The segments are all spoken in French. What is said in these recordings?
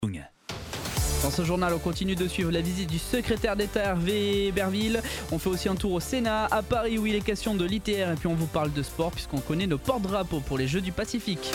Dans ce journal, on continue de suivre la visite du secrétaire d'État Hervé Berville. On fait aussi un tour au Sénat, à Paris où il est question de l'ITR. Et puis on vous parle de sport puisqu'on connaît nos porte-drapeaux pour les Jeux du Pacifique.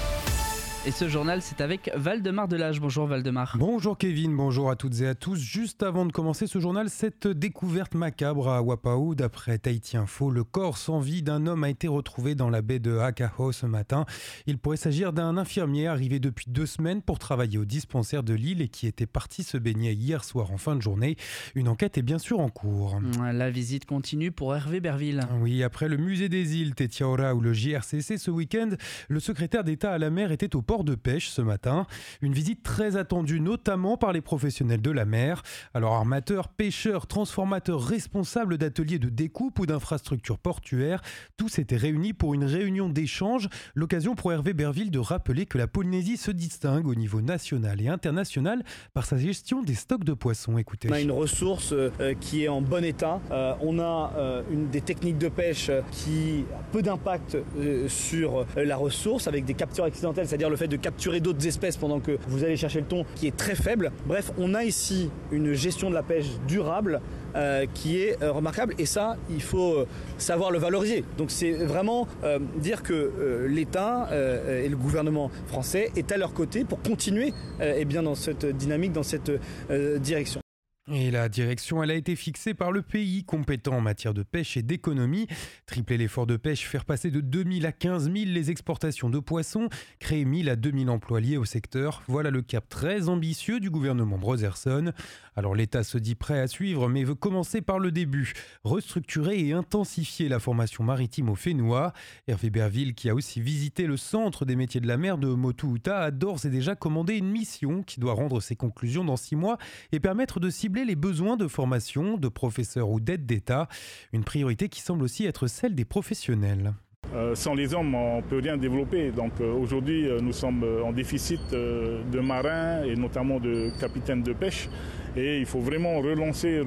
Et ce journal, c'est avec Valdemar Delage. Bonjour Valdemar. Bonjour Kevin, bonjour à toutes et à tous. Juste avant de commencer ce journal, cette découverte macabre à Wapao. D'après Tahiti Info, le corps sans vie d'un homme a été retrouvé dans la baie de Hakaho ce matin. Il pourrait s'agir d'un infirmier arrivé depuis 2 semaines pour travailler au dispensaire de l'île et qui était parti se baigner hier soir en fin de journée. Une enquête est bien sûr en cours. La visite continue pour Hervé Berville. Oui, après le musée des îles Tetiaora ou le JRCC ce week-end, le secrétaire d'État à la mer était au port de pêche ce matin. Une visite très attendue notamment par les professionnels de la mer. Alors armateurs, pêcheurs, transformateurs, responsables d'ateliers de découpe ou d'infrastructures portuaires, tous étaient réunis pour une réunion d'échange. L'occasion pour Hervé Berville de rappeler que la Polynésie se distingue au niveau national et international par sa gestion des stocks de poissons. Écoutez. On a une ressource qui est en bon état. On a des techniques de pêche qui ont peu d'impact sur la ressource avec des captures accidentelles, c'est-à-dire le fait de capturer d'autres espèces pendant que vous allez chercher le thon qui est très faible. Bref, on a ici une gestion de la pêche durable qui est remarquable et ça, il faut savoir le valoriser. Donc c'est vraiment dire que l'État et le gouvernement français est à leur côté pour continuer dans cette dynamique, dans cette direction. Et la direction, elle a été fixée par le pays compétent en matière de pêche et d'économie. Tripler l'effort de pêche, faire passer de 2000 à 15 000 les exportations de poissons, créer 1000 à 2000 emplois liés au secteur. Voilà le cap très ambitieux du gouvernement Brotherson. Alors l'État se dit prêt à suivre, mais veut commencer par le début. Restructurer et intensifier la formation maritime au Fénois. Hervé Berville, qui a aussi visité le centre des métiers de la mer de Motuuta, a d'ores et déjà commandé une mission qui doit rendre ses conclusions dans 6 mois et permettre de cibler les besoins de formation, de professeurs ou d'aides d'État. Une priorité qui semble aussi être celle des professionnels. Sans les hommes, on ne peut rien développer. Donc aujourd'hui, nous sommes en déficit de marins et notamment de capitaines de pêche. Et il faut vraiment relancer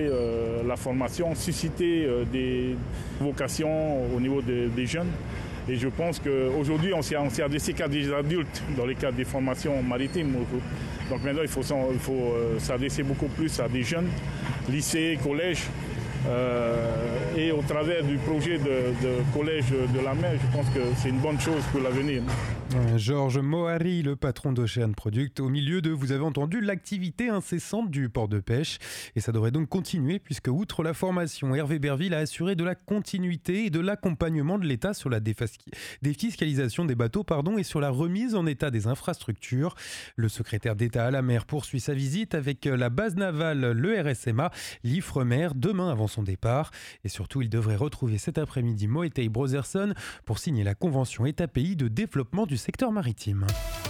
la formation, susciter des vocations au niveau des jeunes. Et je pense qu'aujourd'hui, on s'est adressé qu'à des adultes dans les cadres des formations maritimes. Donc maintenant, il faut s'adresser beaucoup plus à des jeunes, lycées, collèges. Et au travers du projet de collège de la mer, je pense que c'est une bonne chose pour l'avenir. Georges Mohari, le patron d'Ocean Product, au milieu de, vous avez entendu, l'activité incessante du port de pêche. Et ça devrait donc continuer puisque, outre la formation, Hervé Berville a assuré de la continuité et de l'accompagnement de l'État sur la défiscalisation des bateaux et sur la remise en état des infrastructures. Le secrétaire d'État à la mer poursuit sa visite avec la base navale, le RSMA, l'Ifremer, demain avant son départ. Et surtout, il devrait retrouver cet après-midi Moetei Brotherson pour signer la convention État-pays de développement du secteur maritime.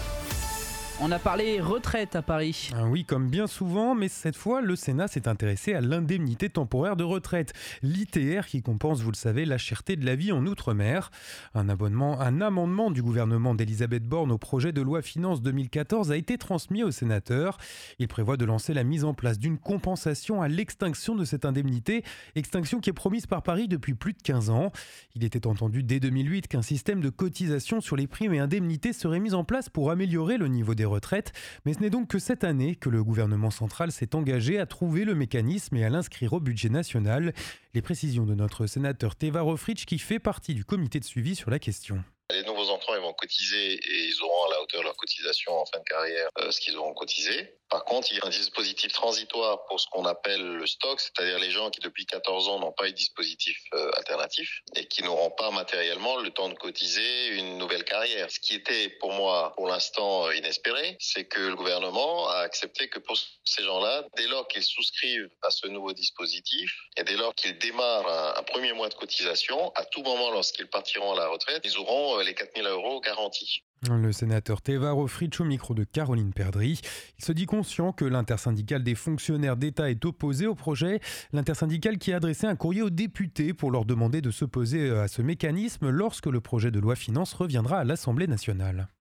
On a parlé retraite à Paris. Oui, comme bien souvent, mais cette fois, le Sénat s'est intéressé à l'indemnité temporaire de retraite, l'ITR, qui compense, vous le savez, la cherté de la vie en Outre-mer. Un amendement du gouvernement d'Elisabeth Borne au projet de loi Finances 2014 a été transmis aux sénateurs. Il prévoit de lancer la mise en place d'une compensation à l'extinction de cette indemnité, extinction qui est promise par Paris depuis plus de 15 ans. Il était entendu dès 2008 qu'un système de cotisation sur les primes et indemnités serait mis en place pour améliorer le niveau des retraites, mais ce n'est donc que cette année que le gouvernement central s'est engagé à trouver le mécanisme et à l'inscrire au budget national. Les précisions de notre sénateur Teva Rofric qui fait partie du comité de suivi sur la question. Les nouveaux entrants, ils vont cotiser et ils auront à la hauteur de leur cotisation en fin de carrière ce qu'ils auront cotisé. Par contre, il y a un dispositif transitoire pour ce qu'on appelle le stock, c'est-à-dire les gens qui depuis 14 ans n'ont pas eu de dispositif alternatif et qui n'auront pas matériellement le temps de cotiser une nouvelle carrière. Ce qui était pour moi, pour l'instant, inespéré, c'est que le gouvernement a accepté que pour ces gens-là, dès lors qu'ils souscrivent à ce nouveau dispositif et dès lors qu'ils démarrent un premier mois de cotisation, à tout moment lorsqu'ils partiront à la retraite, ils auront les 4 000 € garantis. Le sénateur Teva Rofric au micro de Caroline Perdry. Il se dit conscient que l'intersyndicale des fonctionnaires d'État est opposée au projet. L'intersyndicale qui a adressé un courrier aux députés pour leur demander de s'opposer à ce mécanisme lorsque le projet de loi finance reviendra à l'Assemblée nationale. Il y a eu une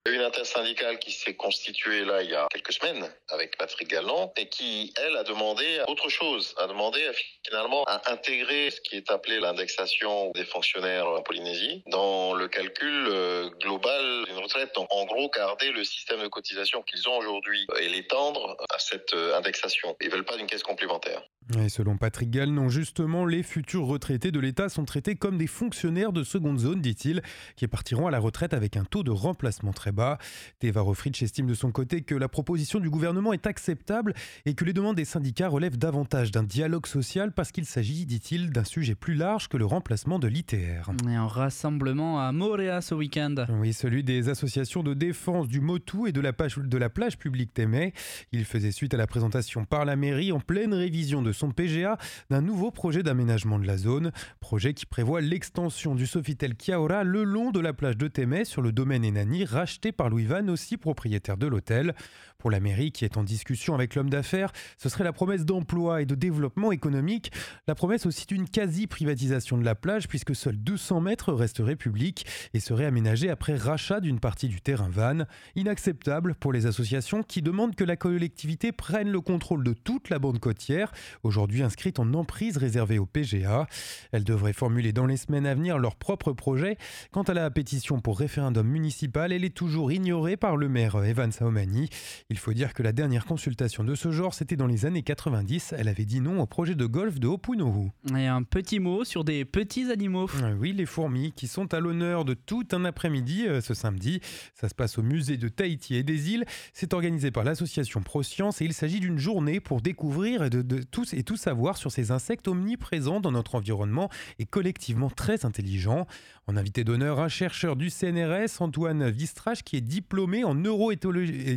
intersyndicale qui s'est constituée là il y a quelques semaines avec Patrick Galland et qui, elle, a demandé autre chose, a demandé finalement à intégrer ce qui est appelé l'indexation des fonctionnaires en Polynésie dans le calcul global d'une retraite. Donc en gros, garder le système de cotisation qu'ils ont aujourd'hui et l'étendre à cette indexation. Ils ne veulent pas d'une caisse complémentaire. Et selon Patrick Galland, justement, les futurs retraités de l'État sont traités comme des fonctionnaires de seconde zone, dit-il, qui partiront à la retraite avec un taux de remplacement très bas. Teva Rohfritsch estime de son côté que la proposition du gouvernement est acceptable et que les demandes des syndicats relèvent davantage d'un dialogue social parce qu'il s'agit, dit-il, d'un sujet plus large que le remplacement de l'ITR. Et un rassemblement à Moorea ce week-end. Oui, celui des associations de défense du Motu et de la plage publique Témé. Il faisait suite à la présentation par la mairie en pleine révision de son PGA d'un nouveau projet d'aménagement de la zone. Projet qui prévoit l'extension du Sofitel Kiaora le long de la plage de Témé sur le domaine Enani racheté par Louis Van, aussi propriétaire de l'hôtel. Pour la mairie qui est en discussion avec l'homme d'affaires, ce serait la promesse d'emploi et de développement économique. La promesse aussi d'une quasi-privatisation de la plage puisque seuls 200 mètres resteraient publics et seraient aménagés après rachat d'une partie du terrain Van. Inacceptable pour les associations qui demandent que la collectivité prenne le contrôle de toute la bande côtière, aujourd'hui inscrite en emprise réservée au PGA. Elles devraient formuler dans les semaines à venir leur propre projet. Quant à la pétition pour référendum municipal, elle est toujours ignorée par le maire Evan Saomani. Il faut dire que la dernière consultation de ce genre, c'était dans les années 90. Elle avait dit non au projet de golf de Opunohu. Et un petit mot sur des petits animaux. Oui, les fourmis qui sont à l'honneur de tout un après-midi ce samedi. Ça se passe au musée de Tahiti et des îles. C'est organisé par l'association ProScience et il s'agit d'une journée pour découvrir tout savoir sur ces insectes omniprésents dans notre environnement et collectivement très intelligents. En invité d'honneur, un chercheur du CNRS, Antoine Vistrache, qui est diplômé en neuroéthologie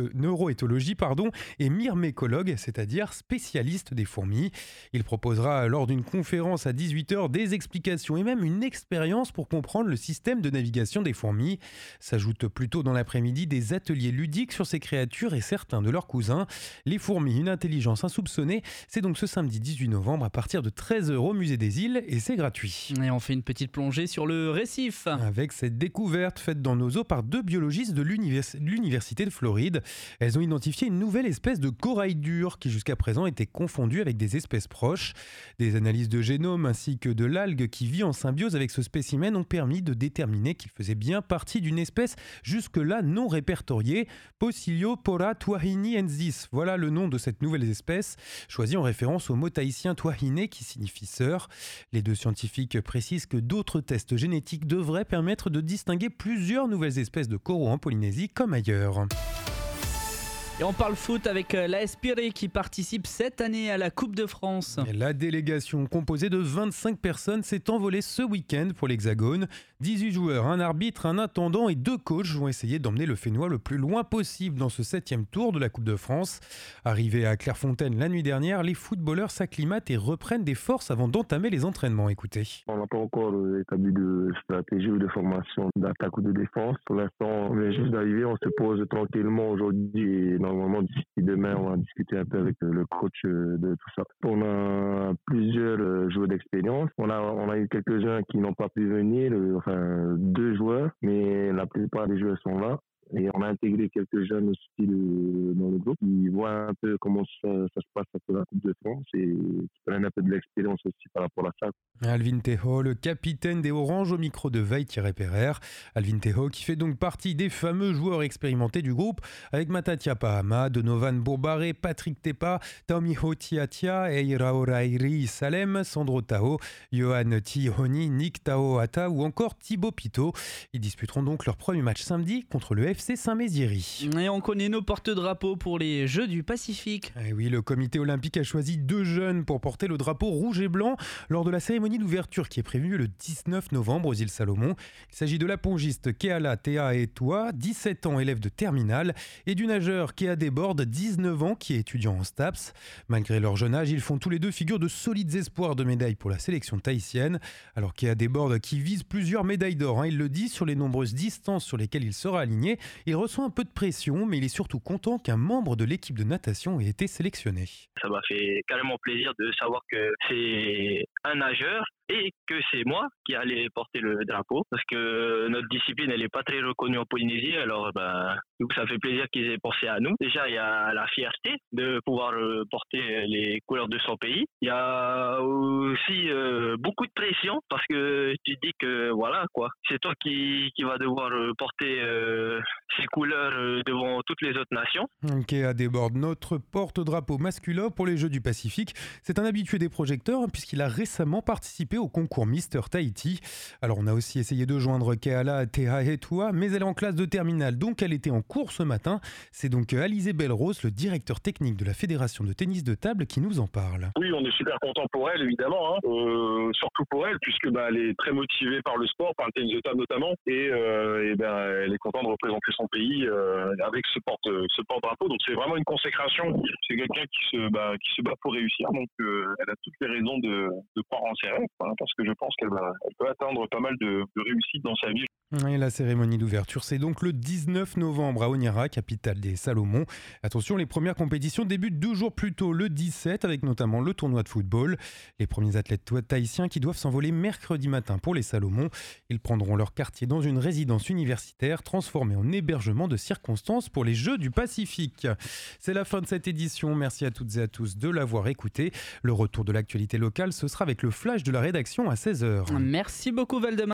et myrmécologue, c'est-à-dire spécialiste des fourmis. Il proposera lors d'une conférence à 18h des explications et même une expérience pour comprendre le système de navigation des fourmis. S'ajoutent plus tôt dans l'après-midi des ateliers ludiques sur ces créatures et certains de leurs cousins. Les fourmis, une intelligence insoupçonnée, c'est donc ce samedi 18 novembre à partir de 13h au musée des îles et c'est gratuit. Et on fait une petite plongée sur le récif. Avec cette découverte faite dans nos eaux par deux biologistes de l'Université de Floride. Elles ont identifié une nouvelle espèce de corail dur qui jusqu'à présent était confondue avec des espèces proches. Des analyses de génome ainsi que de l'algue qui vit en symbiose avec ce spécimen ont permis de déterminer qu'il faisait bien partie d'une espèce jusque-là non répertoriée, Pociliopora twahiniensis. Voilà le nom de cette nouvelle espèce, choisie en référence au mot tahitien twahine qui signifie sœur. Les deux scientifiques précisent que d'autres tests génétiques devraient permettre de distinguer plusieurs nouvelles espèces de coraux en Polynésie comme ailleurs. Et on parle foot avec l'AS Pirée qui participe cette année à la Coupe de France. Et la délégation composée de 25 personnes s'est envolée ce week-end pour l'Hexagone. 18 joueurs, un arbitre, un intendant et 2 coachs vont essayer d'emmener le Fénois le plus loin possible dans ce 7e tour de la Coupe de France. Arrivés à Clairefontaine la nuit dernière, les footballeurs s'acclimatent et reprennent des forces avant d'entamer les entraînements. Écoutez. On n'a pas encore établi de stratégie ou de formation d'attaque ou de défense. Pour l'instant, on vient juste d'arriver, on se pose tranquillement aujourd'hui et normalement d'ici demain, on va discuter un peu avec le coach de tout ça. On a plusieurs joueurs d'expérience. On a eu quelques-uns qui n'ont pas pu venir, 2 joueurs, mais la plupart des joueurs sont là. Et on a intégré quelques jeunes aussi dans le groupe qui voient un peu comment ça se passe après la Coupe de France et qui prennent un peu de l'expérience aussi par rapport à ça. Alvin Teho, le capitaine des Oranges au micro de Veil-Perrer. Alvin Teho qui fait donc partie des fameux joueurs expérimentés du groupe avec Matatia Pahama, Donovan Bourbaré, Patrick Tepa, Taomiho Tiatia, Eiraorairi Salem, Sandro Tao, Johan Tihoni, Nick Tao Ata ou encore Thibaut Pito. Ils disputeront donc leur premier match samedi contre le FC Saint-Méziéry. Et on connaît nos porte-drapeaux pour les Jeux du Pacifique. Et oui, le comité olympique a choisi 2 jeunes pour porter le drapeau rouge et blanc lors de la cérémonie d'ouverture qui est prévue le 19 novembre aux îles Salomon. Il s'agit de la pongiste Keala Tea Etoa, 17 ans, élève de terminale, et du nageur Kea Desbordes, 19 ans, qui est étudiant en STAPS. Malgré leur jeune âge, ils font tous les deux figure de solides espoirs de médailles pour la sélection tahitienne. Alors Kea Desbordes, qui vise plusieurs médailles d'or, il le dit, sur les nombreuses distances sur lesquelles il sera aligné, il reçoit un peu de pression, mais il est surtout content qu'un membre de l'équipe de natation ait été sélectionné. Ça m'a fait carrément plaisir de savoir que c'est un nageur et que c'est moi qui allais porter le drapeau parce que notre discipline elle est pas très reconnue en Polynésie, alors donc ça fait plaisir qu'ils aient pensé à nous. Déjà il y a la fierté de pouvoir porter les couleurs de son pays. Il y a aussi beaucoup de pression parce que tu dis que voilà quoi, c'est toi qui va devoir porter ces couleurs devant toutes les autres nations. Kéa Desbordes, notre porte-drapeau masculin pour les Jeux du Pacifique. C'est un habitué des projecteurs puisqu'il a récemment participé au concours Mister Tahiti. Alors on a aussi essayé de joindre Keala Tehaetua, mais elle est en classe de terminale, donc elle était en cours ce matin. C'est donc Alizé Belrose, le directeur technique de la Fédération de tennis de table, qui nous en parle. Oui, on est super content pour elle, évidemment, surtout pour elle, puisque elle est très motivée par le sport, par le tennis de table notamment, et elle est contente de représenter son pays avec ce porte-drapeau. Donc c'est vraiment une consécration. C'est quelqu'un qui se bat pour réussir, donc elle a toutes les raisons de croire en ses rêves, parce que je pense qu'elle peut atteindre pas mal de réussite dans sa vie. Et la cérémonie d'ouverture, c'est donc le 19 novembre à Honiara, capitale des Salomon. Attention, les premières compétitions débutent 2 jours plus tôt, le 17, avec notamment le tournoi de football. Les premiers athlètes tahitiens qui doivent s'envoler mercredi matin pour les Salomon. Ils prendront leur quartier dans une résidence universitaire transformée en hébergement de circonstances pour les Jeux du Pacifique. C'est la fin de cette édition. Merci à toutes et à tous de l'avoir écouté. Le retour de l'actualité locale, ce sera avec le flash de la rédaction à 16h. Merci beaucoup Valdemar.